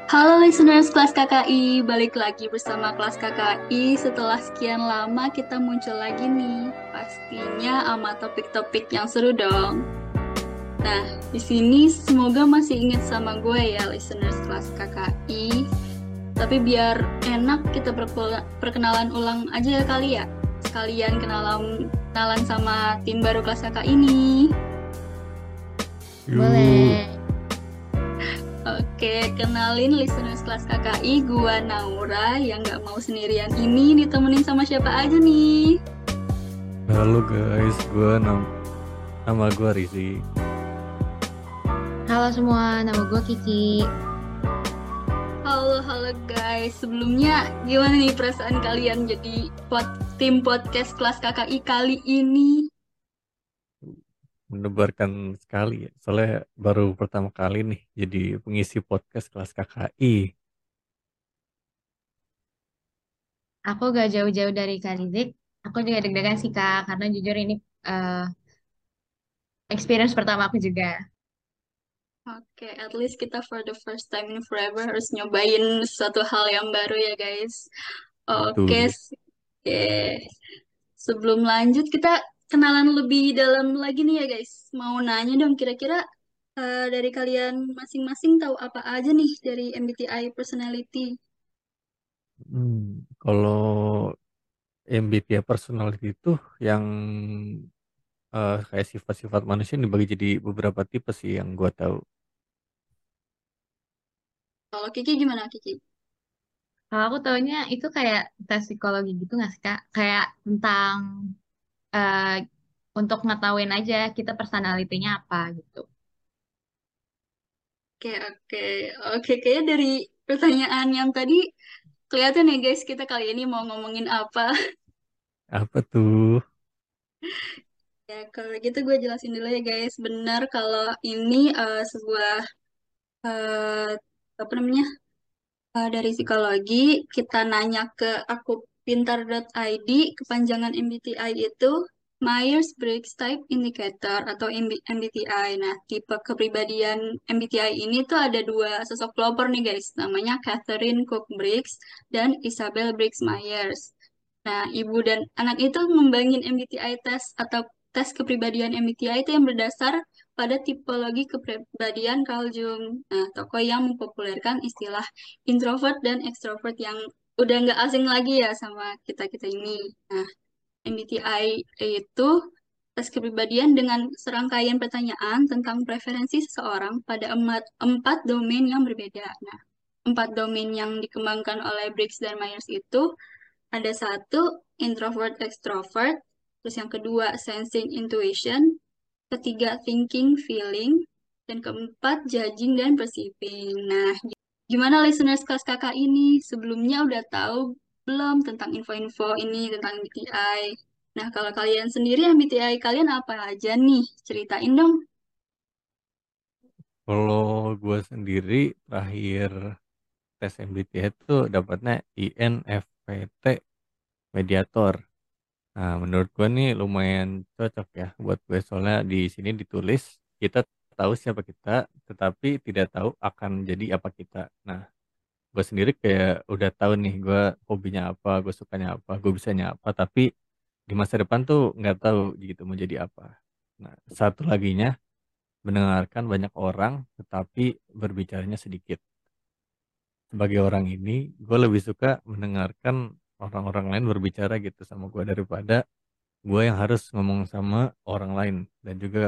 Halo listeners kelas KKI, balik lagi bersama kelas KKI. Setelah sekian lama kita muncul lagi nih, pastinya sama topik-topik yang seru dong. Nah, di sini semoga masih ingat sama gue ya listeners kelas KKI. Tapi biar enak kita perkenalan ulang aja ya kali ya. Sekalian kenalan sama tim baru kelas KKI ini. Yuk, Boleh. Oke, kenalin listeners kelas KKI, gua Naura yang nggak mau sendirian ini ditemenin sama siapa aja nih. halo guys, nama gue Rizi. Halo semua, nama gue Kiki. Halo guys, sebelumnya gimana nih perasaan kalian jadi tim podcast kelas KKI kali ini? Mendebarkan sekali ya, soalnya baru pertama kali nih jadi pengisi podcast kelas KKI. Aku gak jauh-jauh dari Kak Rizik. Aku juga deg-degan sih Kak, karena jujur ini eh, experience pertama aku juga. Oke, at least kita for the first time in forever harus nyobain suatu hal yang baru ya guys. Oke, Betul. oke. Sebelum lanjut, kita kenalan lebih dalam lagi nih ya guys. Mau nanya dong, kira-kira dari kalian masing-masing tahu apa aja nih dari MBTI personality? Kalau MBTI personality itu yang kayak sifat-sifat manusia dibagi jadi beberapa tipe sih yang gue tahu. Kalau Kiki gimana Kiki? Kalau aku taunya itu kayak tes psikologi gitu gak sih Kak? Kayak tentang eh, untuk ngetahuin aja kita personality-nya apa gitu. Oke, oke, oke. Kayaknya dari pertanyaan yang tadi kelihatan ya guys, kita kali ini mau ngomongin apa. Apa tuh? Ya, kalau gitu gue jelasin dulu ya guys. Benar kalau ini sebuah eh, apa namanya? Dari psikologi, kita nanya ke aku pintar.id, kepanjangan MBTI itu Myers-Briggs Type Indicator atau MBTI. Nah, tipe kepribadian MBTI ini tuh ada dua sosok pelopor nih guys, namanya Catherine Cook Briggs dan Isabel Briggs Myers. Nah, ibu dan anak itu ngembangin MBTI test atau tes kepribadian MBTI itu yang berdasar pada tipologi kepribadian Carl Jung. Nah, tokoh yang mempopulerkan istilah introvert dan extrovert yang udah nggak asing lagi ya sama kita-kita ini. Nah, MBTI itu tes kepribadian dengan serangkaian pertanyaan tentang preferensi seseorang pada empat domain yang berbeda. Nah, empat domain yang dikembangkan oleh Briggs dan Myers itu ada satu, introvert extrovert, terus yang kedua, sensing intuition, ketiga, thinking feeling, dan keempat, judging dan perceiving. Nah, gimana listeners kelas kakak ini? Sebelumnya udah tahu belum tentang info-info ini, tentang MBTI? Nah, kalau kalian sendiri, MBTI kalian apa aja nih? Ceritain dong. Kalau gue sendiri terakhir tes MBTI itu dapatnya INFPT mediator. Nah, menurut gue nih lumayan cocok ya buat gue soalnya di sini ditulis kita tahu siapa kita, tetapi tidak tahu akan jadi apa kita. Nah, gue sendiri kayak udah tahu nih gue hobinya apa, gue sukanya apa, gue bisanya apa, tapi di masa depan tuh nggak tahu gitu mau jadi apa. Nah, satu laginya mendengarkan banyak orang, tetapi berbicaranya sedikit. Sebagai orang ini, gue lebih suka mendengarkan orang-orang lain berbicara gitu sama gue daripada gue yang harus ngomong sama orang lain. Dan juga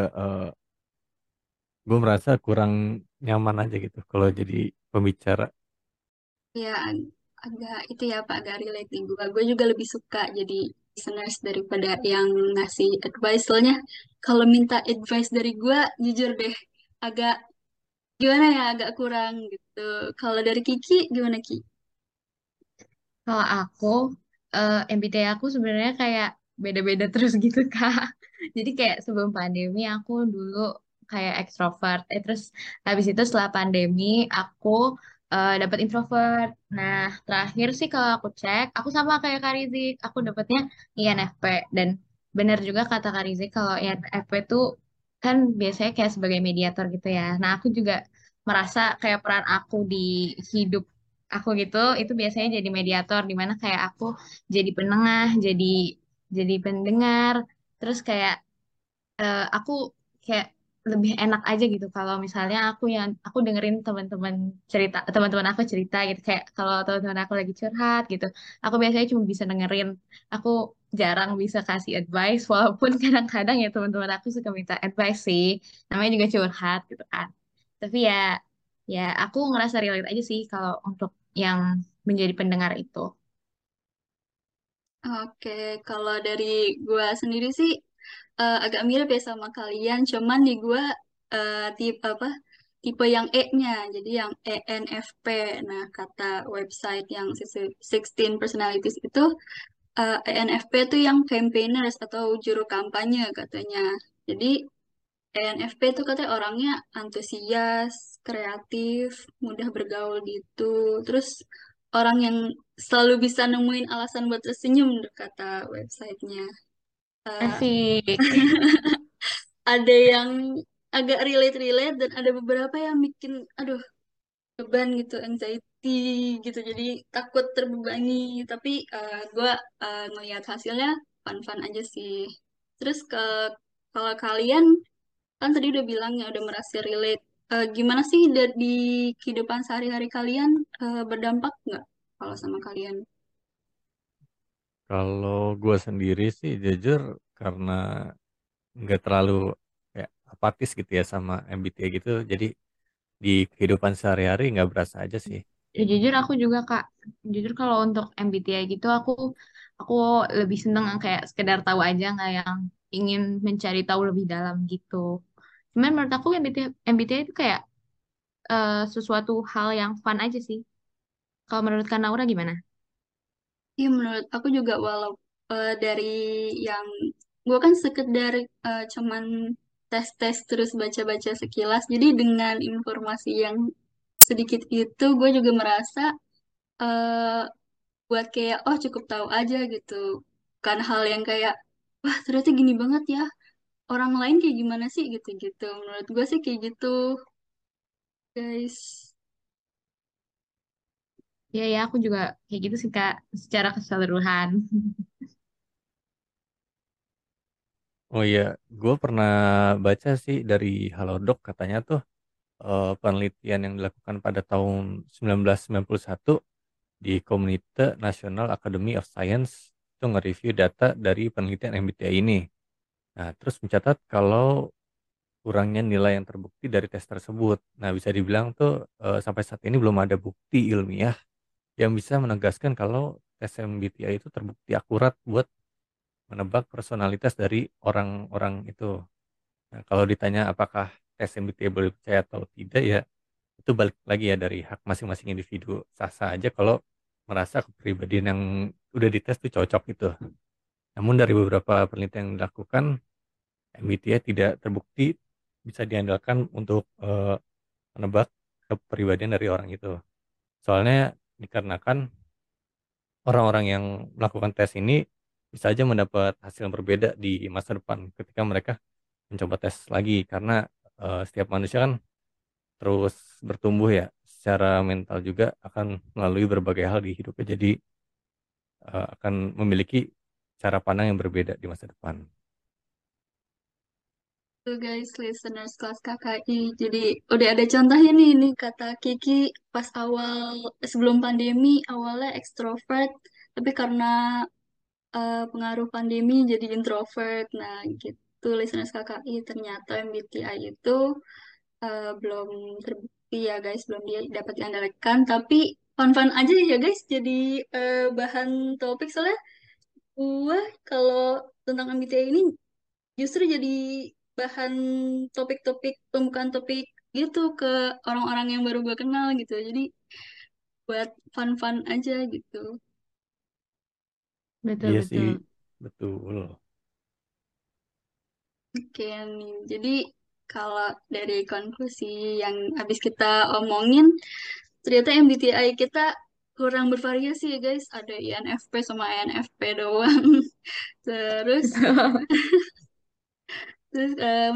gue merasa kurang nyaman aja gitu kalau jadi pembicara. Ya, agak itu ya Pak, agak relate nih gue. Gue juga lebih suka jadi listeners daripada yang ngasih advice. Soalnya kalau minta advice dari gue, jujur deh, agak gimana ya, agak kurang gitu. Kalau dari Kiki, gimana Ki? Kalau aku, MBTI aku sebenarnya kayak beda-beda terus gitu Kak. Jadi kayak sebelum pandemi aku dulu kayak ekstrovert. Terus habis itu setelah pandemi aku dapat introvert. Nah terakhir sih kalau aku cek, aku sama kayak Kak Rizik. Aku dapatnya INFP. Dan benar juga kata Kak Rizik kalau INFP tuh kan biasanya kayak sebagai mediator gitu ya. Nah aku juga merasa kayak peran aku di hidup aku gitu, itu biasanya jadi mediator di mana kayak aku jadi penengah, jadi pendengar, terus kayak aku kayak lebih enak aja gitu kalau misalnya aku dengerin teman-teman aku cerita gitu, kayak kalau teman-teman aku lagi curhat gitu, aku biasanya cuma bisa dengerin, aku jarang bisa kasih advice walaupun kadang-kadang ya teman-teman aku suka minta advice sih, namanya juga curhat gitu kan. Tapi ya aku ngerasa relate aja sih kalau untuk yang menjadi pendengar itu. Oke, kalau dari gua sendiri sih agak mirip ya sama kalian, cuman di gua tipe apa? Tipe yang E-nya, jadi yang ENFP. Nah, kata website yang 16 personalities itu ENFP itu yang campaigners atau juru kampanye katanya. Jadi ENFP itu katanya orangnya antusias, kreatif, mudah bergaul gitu. Terus orang yang selalu bisa nemuin alasan buat tersenyum kata websitenya. Eh, Asik. ada yang agak relate-relate dan ada beberapa yang bikin, aduh, beban gitu, anxiety gitu. Jadi takut terbebani. Tapi gue ngelihat hasilnya fun-fun aja sih. Terus kalau kalian kan tadi udah bilang ya udah merasa relate. Gimana sih di kehidupan sehari-hari kalian berdampak nggak kalau sama kalian? Kalau gue sendiri sih jujur karena nggak terlalu kayak apatis gitu ya sama MBTI gitu. Jadi di kehidupan sehari-hari nggak berasa aja sih. Ya, jujur aku juga Kak, jujur kalau untuk MBTI gitu aku lebih seneng yang kayak sekedar tahu aja, nggak yang ingin mencari tahu lebih dalam gitu. Cuman menurut aku MBTI itu kayak sesuatu hal yang fun aja sih. Kalau menurut Kak Naura gimana? Iya menurut aku juga walau dari yang gue kan sekedar cuman tes-tes terus baca-baca sekilas. Jadi dengan informasi yang sedikit itu gue juga merasa eh, buat kayak oh cukup tahu aja gitu. Bukan hal yang kayak wah ternyata gini banget ya. Orang lain kayak gimana sih gitu-gitu. Menurut gue sih kayak gitu, guys. Ya, aku juga kayak gitu sih Kak, secara keseluruhan. Oh iya, gue pernah baca sih dari Halodoc katanya tuh penelitian yang dilakukan pada tahun 1991 di Komite National Academy of Science itu nge-review data dari penelitian MBTI ini. Nah, terus mencatat kalau kurangnya nilai yang terbukti dari tes tersebut. Nah, bisa dibilang tuh sampai saat ini belum ada bukti ilmiah yang bisa menegaskan kalau tes MBTI itu terbukti akurat buat menebak personalitas dari orang-orang itu. Nah, kalau ditanya apakah tes MBTI boleh percaya atau tidak ya itu balik lagi ya dari hak masing-masing individu. Sah-sah aja kalau merasa kepribadian yang udah dites tuh cocok gitu. Namun dari beberapa penelitian yang dilakukan, MBTI tidak terbukti bisa diandalkan untuk menebak kepribadian dari orang itu. Soalnya dikarenakan orang-orang yang melakukan tes ini bisa aja mendapat hasil yang berbeda di masa depan ketika mereka mencoba tes lagi karena setiap manusia kan terus bertumbuh ya secara mental juga akan melalui berbagai hal di hidupnya jadi akan memiliki cara pandang yang berbeda di masa depan. Tuh guys, listeners kelas KKI. Jadi udah ada contohnya nih, ini kata Kiki pas awal sebelum pandemi awalnya ekstrovert, tapi karena pengaruh pandemi jadi introvert. Nah, gitu listeners KKI ternyata MBTI itu belum terbukti ya guys, belum dia dapat diandalkan. Tapi fun-fun aja ya guys, jadi bahan topik soalnya gue kalau tentang MBTI ini justru jadi bahan topik-topik pembukaan topik gitu ke orang-orang yang baru gue kenal gitu. Jadi buat fun-fun aja gitu. Iya sih, Betul-betul. betul. Oke nih. Jadi kalau dari konklusi yang habis kita omongin, ternyata MBTI kita kurang bervariasi ya guys. Ada INFP sama INFP doang. Terus Terus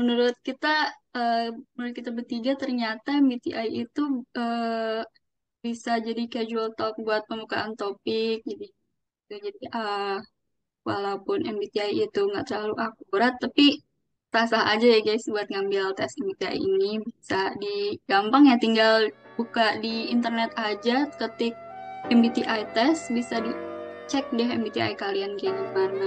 menurut kita bertiga ternyata MBTI itu bisa jadi casual talk buat pembukaan topik. Jadi walaupun MBTI itu nggak terlalu akurat, tapi sah-sah aja ya guys buat ngambil tes MBTI ini. Bisa gampang ya, tinggal buka di internet aja, ketik MBTI test, bisa dicek deh MBTI kalian kayak gimana.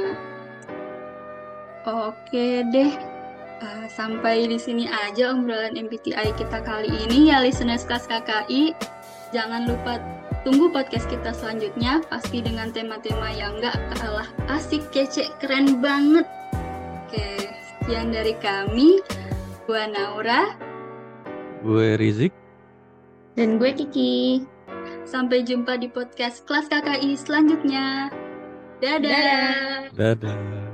Oke deh, sampai di sini aja obrolan MBTI kita kali ini ya listeners kelas KKI. Jangan lupa tunggu podcast kita selanjutnya, pasti dengan tema-tema yang gak kalah asik, kece, keren banget. Oke, sekian dari kami. Gua Naura. Gue Rizik. Dan gue Kiki. Sampai jumpa di podcast kelas KKI selanjutnya. Dadah. Dadah. Dadah.